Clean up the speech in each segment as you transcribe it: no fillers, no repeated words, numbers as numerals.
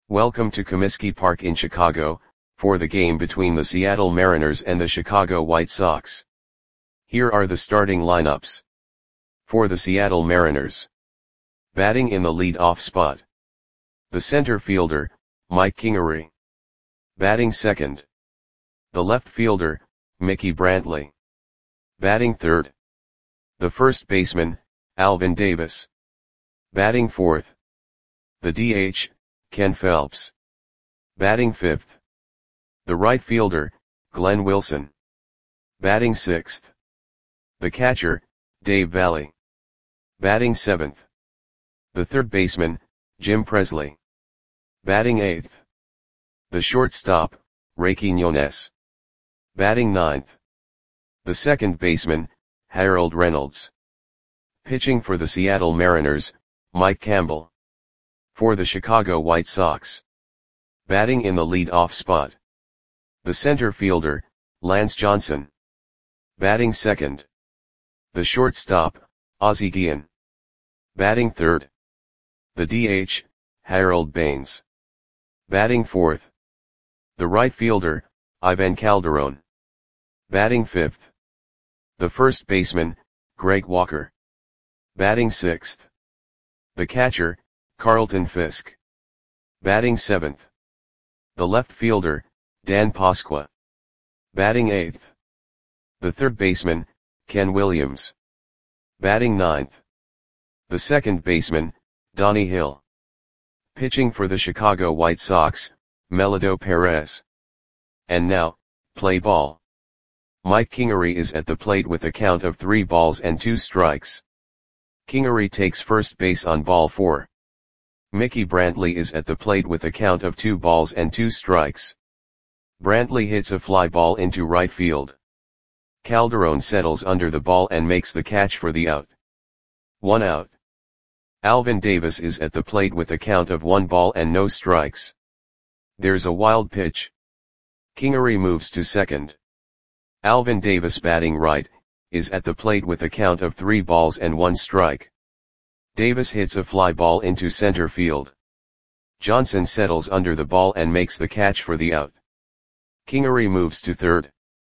Welcome to Comiskey Park in Chicago, for the game between the Seattle Mariners and the Chicago White Sox. Here are the starting lineups. For the Seattle Mariners. Batting in the lead-off spot. The center fielder, Mike Kingery. Batting second. The left fielder, Mickey Brantley. Batting third. The first baseman, Alvin Davis. Batting fourth. The DH, Ken Phelps. Batting fifth. The right fielder, Glenn Wilson. Batting sixth. The catcher, Dave Valle. Batting seventh. The third baseman, Jim Presley. Batting eighth. The shortstop, Ray Quiñones. Batting ninth. The second baseman, Harold Reynolds. Pitching for the Seattle Mariners, Mike Campbell. For the Chicago White Sox. Batting in the lead-off spot. The center fielder, Lance Johnson. Batting second. The shortstop, Ozzie Guillen. Batting third. The DH, Harold Baines. Batting fourth. The right fielder, Ivan Calderon. Batting fifth. The first baseman, Greg Walker. Batting sixth. The catcher, Carlton Fisk. Batting seventh. The left fielder, Dan Pasqua. Batting eighth. The third baseman, Ken Williams. Batting ninth. The second baseman, Donnie Hill. Pitching for the Chicago White Sox, Melido Perez. And now, play ball. Mike Kingery is at the plate with a count of 3 balls and 2 strikes. Kingery takes first base on ball 4. Mickey Brantley is at the plate with a count of 2 balls and 2 strikes. Brantley hits a fly ball into right field. Calderon settles under the ball and makes the catch for the out. 1 out. Alvin Davis is at the plate with a count of 1 ball and no strikes. There's a wild pitch. Kingery moves to second. Alvin Davis, batting right, is at the plate with a count of 3 balls and 1 strike. Davis hits a fly ball into center field. Johnson settles under the ball and makes the catch for the out. Kingery moves to third.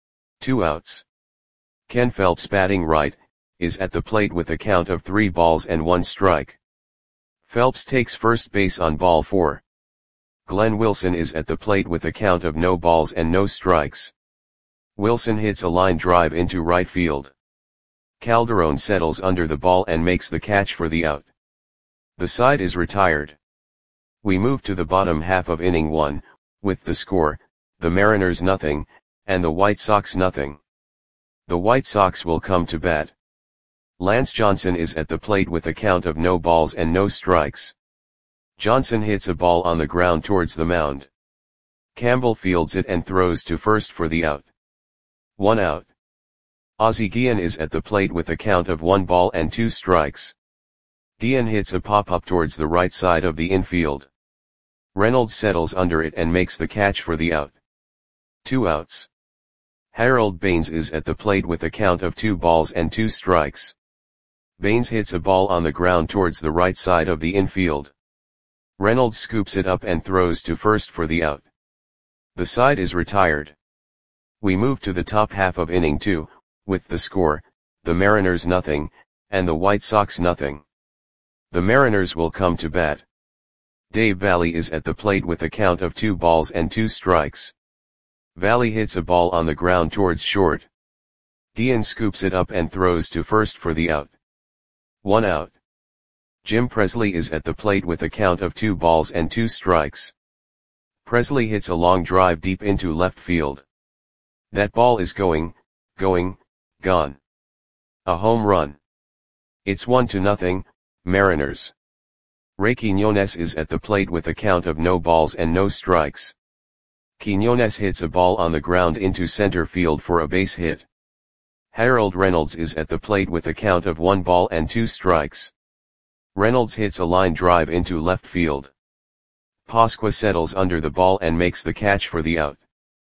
2 outs. Ken Phelps, batting right, is at the plate with a count of 3 balls and 1 strike. Phelps takes first base on ball 4. Glenn Wilson is at the plate with a count of no balls and no strikes. Wilson hits a line drive into right field. Calderon settles under the ball and makes the catch for the out. The side is retired. We move to the bottom half of inning 1, with the score, the Mariners 0, and the White Sox 0. The White Sox will come to bat. Lance Johnson is at the plate with a count of no balls and no strikes. Johnson hits a ball on the ground towards the mound. Campbell fields it and throws to first for the out. 1 out. Ozzie Guillen is at the plate with a count of 1 ball and 2 strikes. Guillen hits a pop-up towards the right side of the infield. Reynolds settles under it and makes the catch for the out. 2 outs. Harold Baines is at the plate with a count of 2 balls and 2 strikes. Baines hits a ball on the ground towards the right side of the infield. Reynolds scoops it up and throws to first for the out. The side is retired. We move to the top half of inning 2, with the score, the Mariners 0, and the White Sox 0. The Mariners will come to bat. Dave Valle is at the plate with a count of 2 balls and 2 strikes. Valle hits a ball on the ground towards short. Guillen scoops it up and throws to first for the out. 1 out. Jim Presley is at the plate with a count of 2 balls and 2 strikes. Presley hits a long drive deep into left field. That ball is going, gone. A home run. It's 1-0, Mariners. Ray Quiñones is at the plate with a count of no balls and no strikes. Quiñones hits a ball on the ground into center field for a base hit. Harold Reynolds is at the plate with a count of 1 ball and 2 strikes. Reynolds hits a line drive into left field. Pasqua settles under the ball and makes the catch for the out.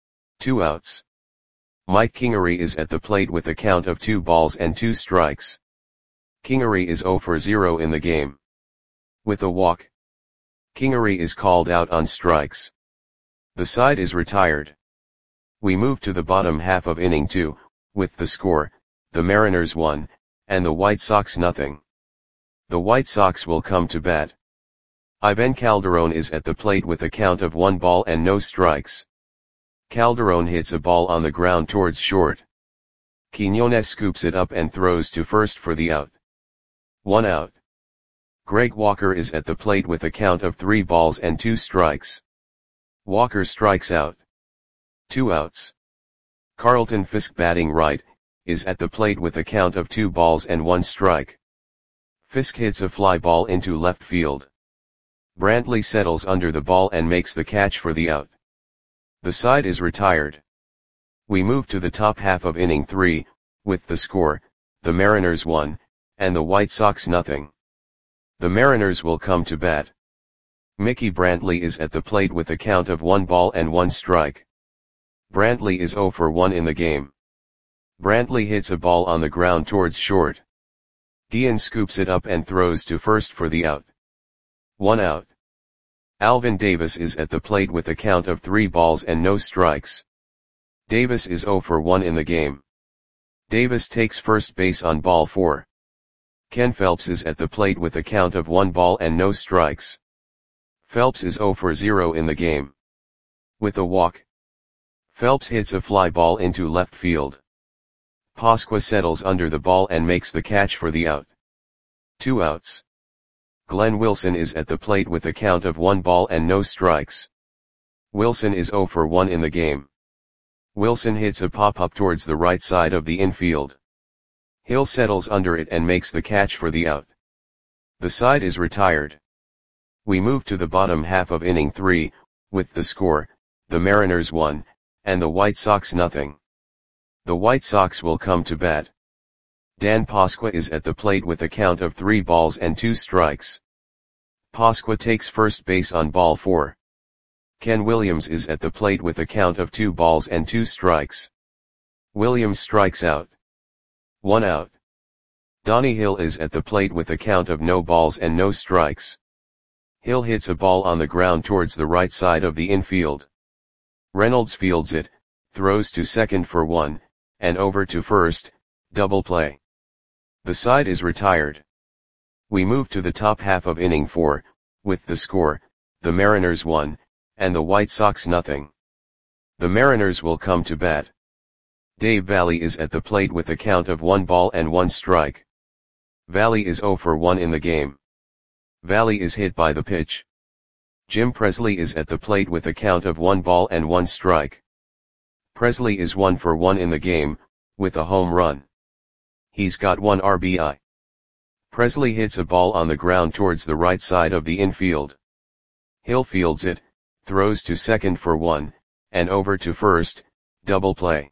2 outs. Mike Kingery is at the plate with a count of 2 balls and 2 strikes. Kingery is 0 for 0 in the game. With a walk. Kingery is called out on strikes. The side is retired. We move to the bottom half of inning 2, with the score, the Mariners 1, and the White Sox nothing. The White Sox will come to bat. Ivan Calderon is at the plate with a count of 1 ball and no strikes. Calderon hits a ball on the ground towards short. Quiñones scoops it up and throws to first for the out. 1 out. Greg Walker is at the plate with a count of 3 balls and 2 strikes. Walker strikes out. 2 outs. Carlton Fisk, batting right, is at the plate with a count of 2 balls and 1 strike. Fisk hits a fly ball into left field. Brantley settles under the ball and makes the catch for the out. The side is retired. We move to the top half of inning 3, with the score, the Mariners 1, and the White Sox nothing. The Mariners will come to bat. Mickey Brantley is at the plate with a count of 1 ball and 1 strike. Brantley is 0 for 1 in the game. Brantley hits a ball on the ground towards short. Guillen scoops it up and throws to first for the out. 1 out. Alvin Davis is at the plate with a count of 3 balls and no strikes. Davis is 0 for 1 in the game. Davis takes first base on ball 4. Ken Phelps is at the plate with a count of 1 ball and no strikes. Phelps is 0 for 0 in the game. With a walk, Phelps hits a fly ball into left field. Pasqua settles under the ball and makes the catch for the out. 2 outs. Glenn Wilson is at the plate with a count of 1 ball and no strikes. Wilson is 0 for 1 in the game. Wilson hits a pop-up towards the right side of the infield. Hill settles under it and makes the catch for the out. The side is retired. We move to the bottom half of inning 3, with the score, the Mariners 1, and the White Sox nothing. The White Sox will come to bat. Dan Pasqua is at the plate with a count of 3 balls and 2 strikes. Pasqua takes first base on ball 4. Ken Williams is at the plate with a count of 2 balls and 2 strikes. Williams strikes out. 1 out. Donnie Hill is at the plate with a count of no balls and no strikes. Hill hits a ball on the ground towards the right side of the infield. Reynolds fields it, throws to second for 1, and over to first, double play. The side is retired. We move to the top half of inning 4, with the score, the Mariners 1, and the White Sox nothing. The Mariners will come to bat. Dave Valle is at the plate with a count of 1 ball and 1 strike. Valle is 0 for 1 in the game. Valle is hit by the pitch. Jim Presley is at the plate with a count of 1 ball and 1 strike. Presley is 1 for 1 in the game, with a home run. He's got 1 RBI. Presley hits a ball on the ground towards the right side of the infield. Hill fields it, throws to second for 1, and over to first, double play.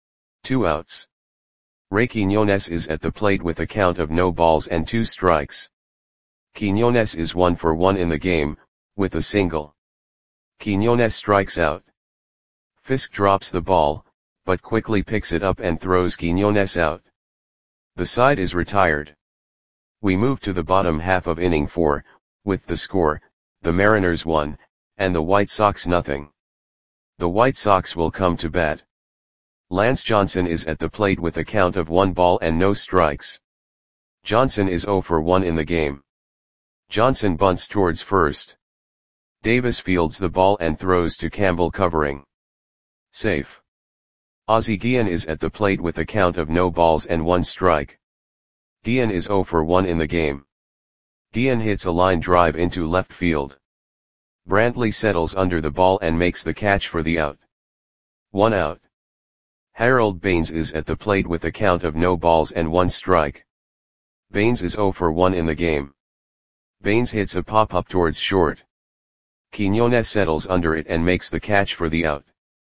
2 outs. Ray Quiñones is at the plate with a count of no balls and 2 strikes. Quiñones is 1 for 1 in the game, with a single. Quiñones strikes out. Fisk drops the ball, but quickly picks it up and throws Quiñones out. The side is retired. We move to the bottom half of inning 4, with the score, the Mariners 1, and the White Sox nothing. The White Sox will come to bat. Lance Johnson is at the plate with a count of 1 ball and no strikes. Johnson is 0 for 1 in the game. Johnson bunts towards first. Davis fields the ball and throws to Campbell covering. Safe. Ozzie Guillen is at the plate with a count of no balls and 1 strike. Guillen is 0 for 1 in the game. Guillen hits a line drive into left field. Brantley settles under the ball and makes the catch for the out. 1 out. Harold Baines is at the plate with a count of no balls and 1 strike. Baines is 0 for 1 in the game. Baines hits a pop-up towards short. Quiñones settles under it and makes the catch for the out.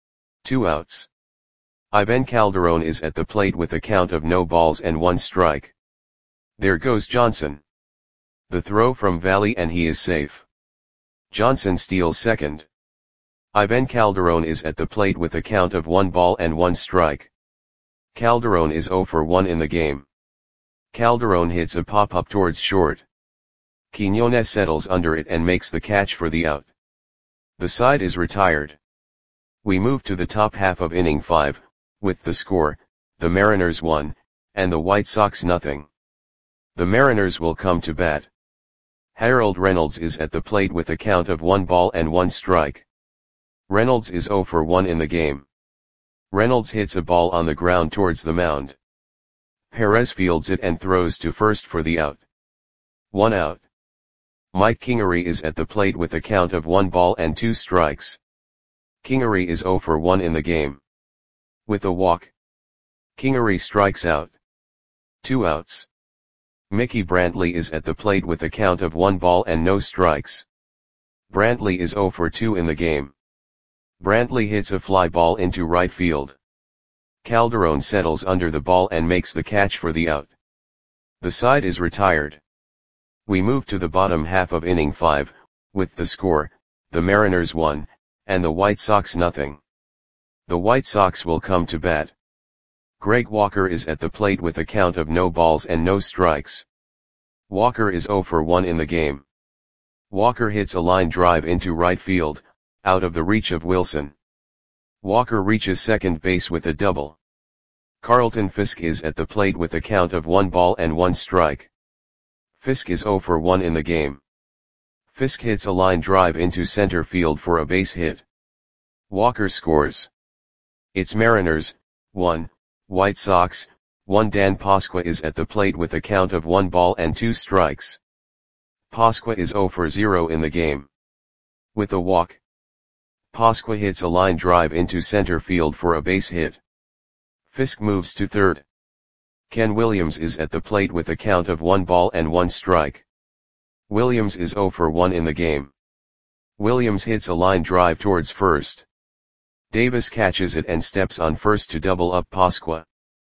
2 outs. Ivan Calderon is at the plate with a count of no balls and 1 strike. There goes Johnson. The throw from Valle and he is safe. Johnson steals second. Ivan Calderon is at the plate with a count of 1 ball and 1 strike. Calderon is 0 for 1 in the game. Calderon hits a pop-up towards short. Quiñones settles under it and makes the catch for the out. The side is retired. We move to the top half of inning 5, with the score, the Mariners 1, and the White Sox nothing. The Mariners will come to bat. Harold Reynolds is at the plate with a count of 1 ball and 1 strike. Reynolds is 0 for 1 in the game. Reynolds hits a ball on the ground towards the mound. Perez fields it and throws to first for the out. 1 out. Mike Kingery is at the plate with a count of 1 ball and 2 strikes. Kingery is 0 for 1 in the game. With a walk, Kingery strikes out. 2 outs. Mickey Brantley is at the plate with a count of 1 ball and no strikes. Brantley is 0 for 2 in the game. Brantley hits a fly ball into right field. Calderon settles under the ball and makes the catch for the out. The side is retired. We move to the bottom half of inning 5, with the score, the Mariners 1, and the White Sox nothing. The White Sox will come to bat. Greg Walker is at the plate with a count of no balls and no strikes. Walker is 0 for 1 in the game. Walker hits a line drive into right field, out of the reach of Wilson. Walker reaches second base with a double. Carlton Fisk is at the plate with a count of 1 ball and 1 strike. Fisk is 0 for 1 in the game. Fisk hits a line drive into center field for a base hit. Walker scores. It's Mariners, 1, White Sox, 1. Dan Pasqua is at the plate with a count of 1 ball and 2 strikes. Pasqua is 0 for 0 in the game. With a walk, Pasqua hits a line drive into center field for a base hit. Fisk moves to third. Ken Williams is at the plate with a count of 1 ball and 1 strike. Williams is 0 for 1 in the game. Williams hits a line drive towards first. Davis catches it and steps on first to double up Pasqua.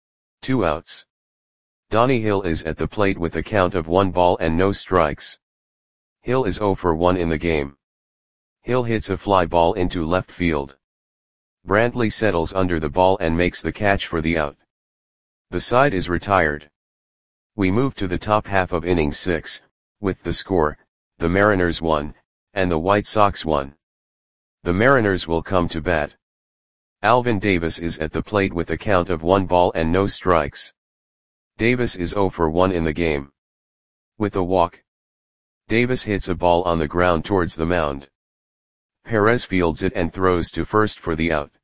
2 outs. Donnie Hill is at the plate with a count of 1 ball and no strikes. Hill is 0 for 1 in the game. Hill hits a fly ball into left field. Brantley settles under the ball and makes the catch for the out. The side is retired. We move to the top half of inning 6, with the score, the Mariners 1, and the White Sox 1. The Mariners will come to bat. Alvin Davis is at the plate with a count of 1 ball and no strikes. Davis is 0 for 1 in the game. With a walk, Davis hits a ball on the ground towards the mound. Perez fields it and throws to first for the out.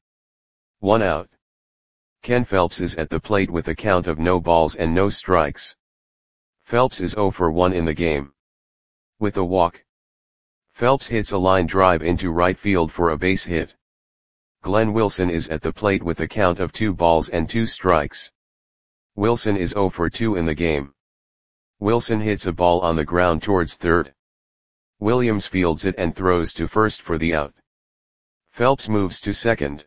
1 out. Ken Phelps is at the plate with a count of no balls and no strikes. Phelps is 0 for 1 in the game. With a walk, Phelps hits a line drive into right field for a base hit. Glenn Wilson is at the plate with a count of 2 balls and 2 strikes. Wilson is 0 for 2 in the game. Wilson hits a ball on the ground towards third. Williams fields it and throws to first for the out. Phelps moves to second.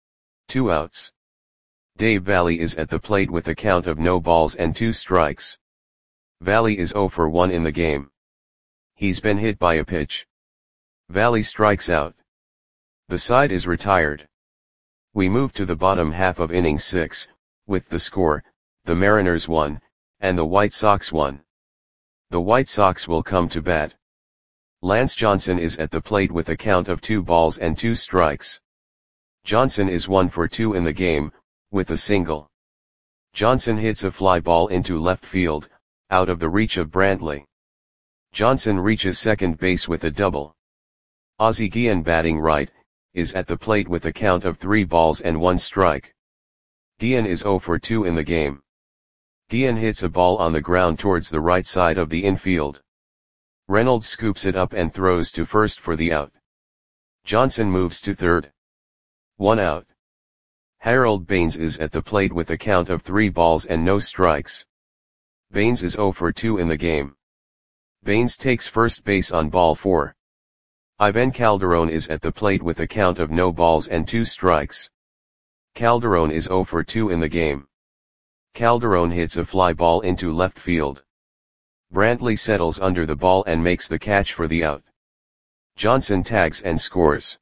2 outs. Dave Valle is at the plate with a count of no balls and 2 strikes. Valle is 0 for 1 in the game. He's been hit by a pitch. Valle strikes out. The side is retired. We move to the bottom half of inning 6, with the score, the Mariners 1, and the White Sox 1. The White Sox will come to bat. Lance Johnson is at the plate with a count of 2 balls and 2 strikes. Johnson is 1 for 2 in the game, with a single. Johnson hits a fly ball into left field, out of the reach of Brantley. Johnson reaches second base with a double. Ozzie Guillen, batting right, is at the plate with a count of 3 balls and 1 strike. Guillen is 0 for 2 in the game. Guillen hits a ball on the ground towards the right side of the infield. Reynolds scoops it up and throws to first for the out. Johnson moves to third. 1 out. Harold Baines is at the plate with a count of 3 balls and no strikes. Baines is 0 for 2 in the game. Baines takes first base on ball 4. Ivan Calderon is at the plate with a count of no balls and 2 strikes. Calderon is 0 for 2 in the game. Calderon hits a fly ball into left field. Brantley settles under the ball and makes the catch for the out. Johnson tags and scores.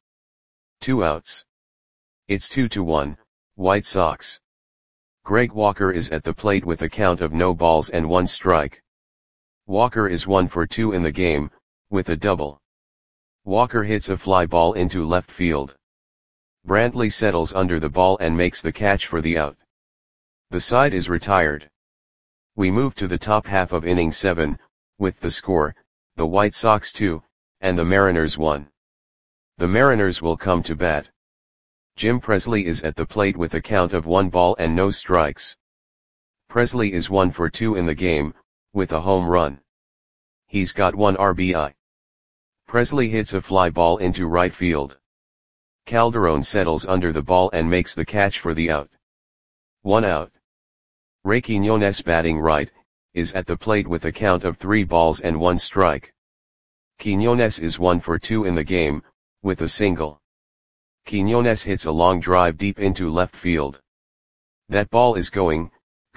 2 outs. It's 2-1, White Sox. Greg Walker is at the plate with a count of no balls and 1 strike. Walker is 1 for 2 in the game, with a double. Walker hits a fly ball into left field. Brantley settles under the ball and makes the catch for the out. The side is retired. We move to the top half of inning 7, with the score, the White Sox 2, and the Mariners 1. The Mariners will come to bat. Jim Presley is at the plate with a count of 1 ball and no strikes. Presley is 1 for 2 in the game, with a home run. He's got 1 RBI. Presley hits a fly ball into right field. Calderon settles under the ball and makes the catch for the out. 1 out. Ray Quiñones, batting right, is at the plate with a count of 3 balls and 1 strike. Quiñones is 1 for 2 in the game, with a single. Quiñones hits a long drive deep into left field. That ball is gone.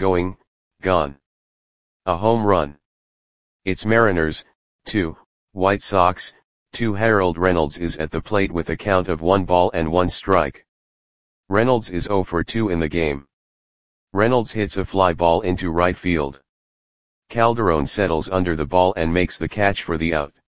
A home run. It's Mariners, 2, White Sox, 2. Harold Reynolds is at the plate with a count of 1 ball and 1 strike. Reynolds is 0 for 2 in the game. Reynolds hits a fly ball into right field. Calderon settles under the ball and makes the catch for the out.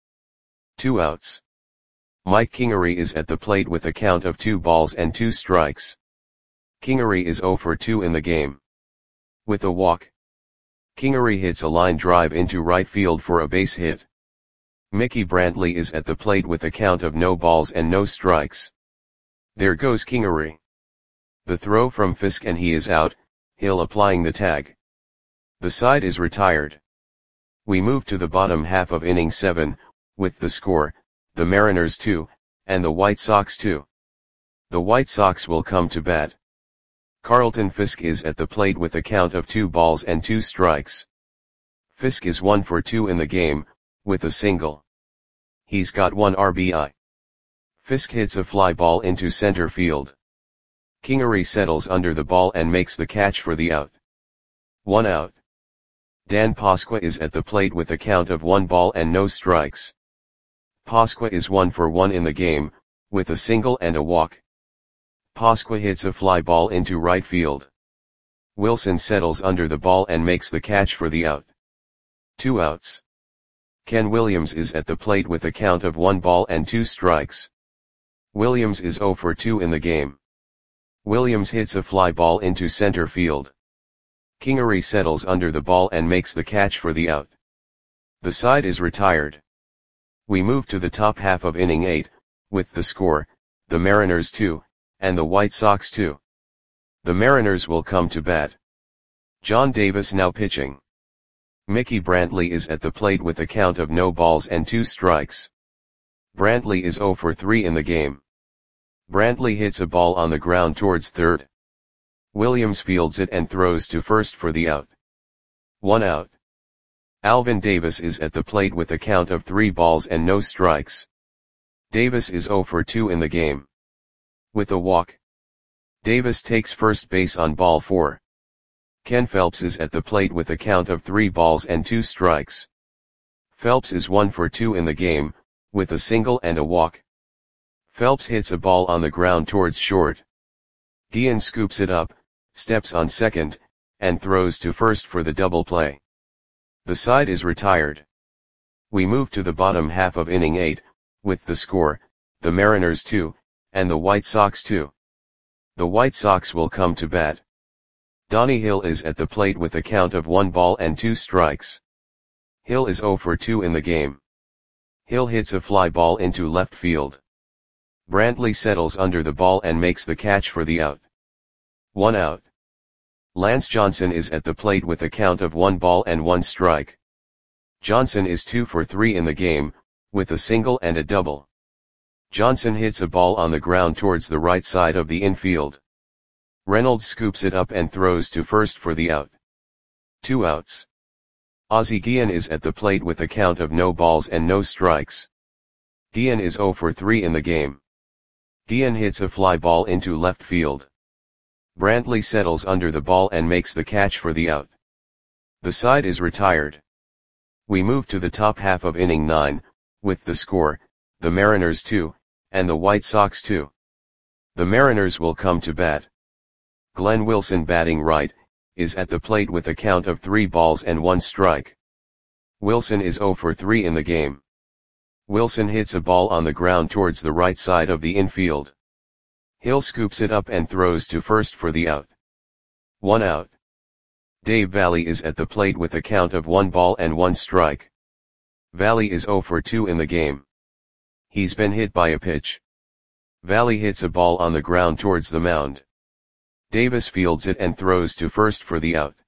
2 outs. Mike Kingery is at the plate with a count of 2 balls and 2 strikes. Kingery is 0 for 2 in the game. With a walk. Kingery hits a line drive into right field for a base hit. Mickey Brantley is at the plate with a count of no balls and no strikes. There goes Kingery. The throw from Fisk and he is out, Hill applying the tag. The side is retired. We move to the bottom half of inning 7, with the score, the Mariners 2, and the White Sox 2. The White Sox will come to bat. Carlton Fisk is at the plate with a count of 2 balls and 2 strikes. Fisk is 1 for 2 in the game, with a single. He's got 1 RBI. Fisk hits a fly ball into center field. Kingery settles under the ball and makes the catch for the out. 1 out. Dan Pasqua is at the plate with a count of 1 ball and no strikes. Pasqua is 1 for 1 in the game, with a single and a walk. Pasqua hits a fly ball into right field. Wilson settles under the ball and makes the catch for the out. 2 outs. Ken Williams is at the plate with a count of 1 ball and 2 strikes. Williams is 0 for 2 in the game. Williams hits a fly ball into center field. Kingery settles under the ball and makes the catch for the out. The side is retired. We move to the top half of inning 8, with the score, the Mariners 2, and the White Sox 2. The Mariners will come to bat. John Davis now pitching. Mickey Brantley is at the plate with a count of no balls and 2 strikes. Brantley is 0 for 3 in the game. Brantley hits a ball on the ground towards third. Williams fields it and throws to first for the out. 1 out. Alvin Davis is at the plate with a count of 3 balls and no strikes. Davis is 0 for 2 in the game. With a walk. Davis takes first base on ball 4. Ken Phelps is at the plate with a count of 3 balls and 2 strikes. Phelps is 1 for 2 in the game, with a single and a walk. Phelps hits a ball on the ground towards short. Guillen scoops it up, steps on second, and throws to first for the double play. The side is retired. We move to the bottom half of inning 8, with the score, the Mariners 2, and the White Sox 2. The White Sox will come to bat. Donnie Hill is at the plate with a count of 1 ball and 2 strikes. Hill is 0 for 2 in the game. Hill hits a fly ball into left field. Brantley settles under the ball and makes the catch for the out. 1 out. Lance Johnson is at the plate with a count of 1 ball and 1 strike. Johnson is 2 for 3 in the game, with a single and a double. Johnson hits a ball on the ground towards the right side of the infield. Reynolds scoops it up and throws to first for the out. 2 outs. Ozzie Guillen is at the plate with a count of no balls and no strikes. Guillen is 0 for 3 in the game. Guillen hits a fly ball into left field. Brantley settles under the ball and makes the catch for the out. The side is retired. We move to the top half of inning 9, with the score, the Mariners 2, and the White Sox 2. The Mariners will come to bat. Glenn Wilson, batting right, is at the plate with a count of 3 balls and 1 strike. Wilson is 0 for 3 in the game. Wilson hits a ball on the ground towards the right side of the infield. Hill scoops it up and throws to first for the out. 1 out. Dave Valle is at the plate with a count of 1 ball and 1 strike. Valle is 0 for 2 in the game. He's been hit by a pitch. Valle hits a ball on the ground towards the mound. Davis fields it and throws to first for the out.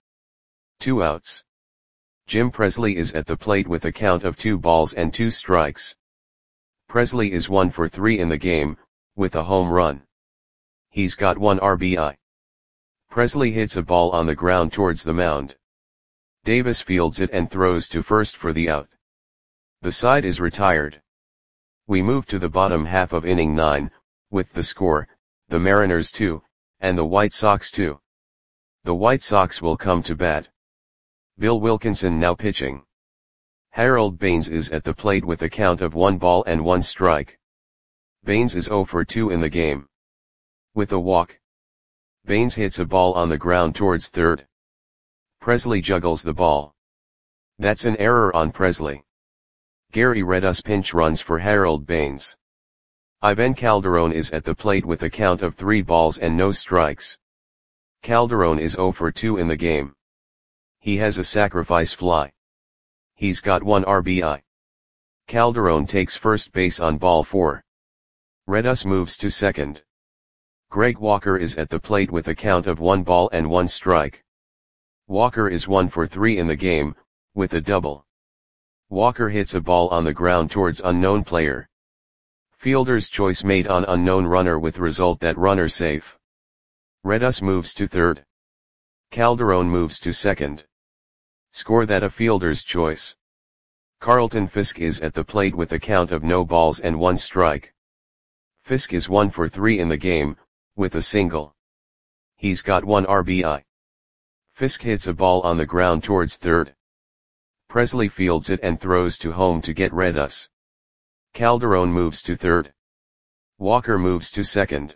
2 outs. Jim Presley is at the plate with a count of 2 balls and 2 strikes. Presley is 1 for 3 in the game, with a home run. He's got 1 RBI. Presley hits a ball on the ground towards the mound. Davis fields it and throws to first for the out. The side is retired. We move to the bottom half of inning 9, with the score, the Mariners 2, and the White Sox 2. The White Sox will come to bat. Bill Wilkinson now pitching. Harold Baines is at the plate with a count of 1 ball and 1 strike. Baines is 0 for 2 in the game. With a walk. Baines hits a ball on the ground towards third. Presley juggles the ball. That's an error on Presley. Gary Redus pinch runs for Harold Baines. Ivan Calderon is at the plate with a count of 3 balls and no strikes. Calderon is 0 for 2 in the game. He has a sacrifice fly. He's got 1 RBI. Calderon takes first base on ball 4. Redus moves to second. Greg Walker is at the plate with a count of 1 ball and 1 strike. Walker is 1 for 3 in the game, with a double. Walker hits a ball on the ground towards unknown player. Fielder's choice made on unknown runner with result that runner safe. Redus moves to third. Calderon moves to second. Score that a fielder's choice. Carlton Fisk is at the plate with a count of no balls and 1 strike. Fisk is 1 for 3 in the game, with a single. He's got 1 RBI. Fisk hits a ball on the ground towards third. Presley fields it and throws to home to get Redus. Calderon moves to third. Walker moves to second.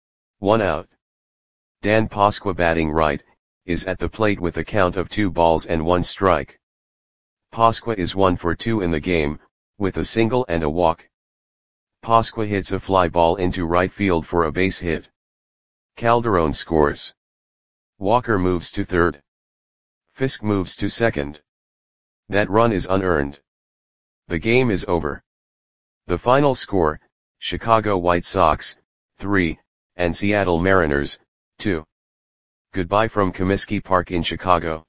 1 out. Dan Pasqua batting right, is at the plate with a count of 2 balls and 1 strike. Pasqua is 1 for 2 in the game, with a single and a walk. Pasqua hits a fly ball into right field for a base hit. Calderon scores. Walker moves to third. Fisk moves to second. That run is unearned. The game is over. The final score, Chicago White Sox, 3, and Seattle Mariners, 2. Goodbye from Comiskey Park in Chicago.